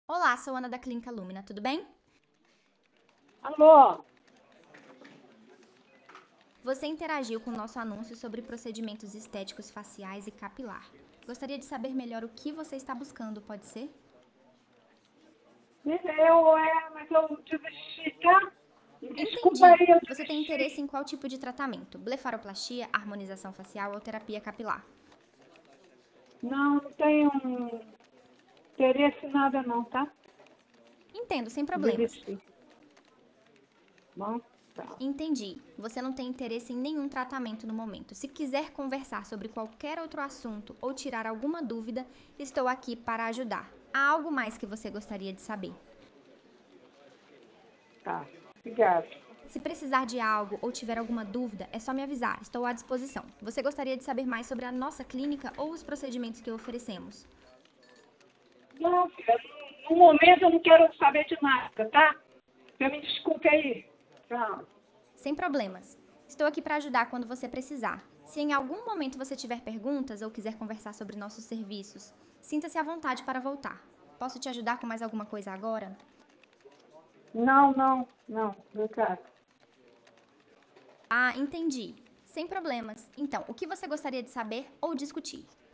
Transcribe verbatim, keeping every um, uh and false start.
Olá, sou Ana da Clínica Lumina, tudo bem? Alô? Você interagiu com o nosso anúncio sobre procedimentos estéticos faciais e capilar. Gostaria de saber melhor o que você está buscando, pode ser? Eu, é, mas eu desisti, tá? Desculpa Entendi. aí, eu Você tem interesse desisti. em qual tipo de tratamento? Blefaroplastia, harmonização facial ou terapia capilar? Não, não tenho interesse em nada não, tá? Entendo, sem problemas. Desisti. Bom, tá. Entendi. Você não tem interesse em nenhum tratamento no momento. Se quiser conversar sobre qualquer outro assunto ou tirar alguma dúvida, estou aqui para ajudar. Há algo mais que você gostaria de saber? Tá. Obrigada. Se precisar de algo ou tiver alguma dúvida, é só me avisar, estou à disposição. Você gostaria de saber mais sobre a nossa clínica ou os procedimentos que oferecemos? Não, filha, no momento eu não quero saber de nada, tá? Você me desculpe aí. Tchau. Sem problemas. Estou aqui para ajudar quando você precisar. Se em algum momento você tiver perguntas ou quiser conversar sobre nossos serviços, sinta-se à vontade para voltar. Posso te ajudar com mais alguma coisa agora? Não, não, não. Obrigada. Ah, entendi. Sem problemas. Então, o que você gostaria de saber ou discutir?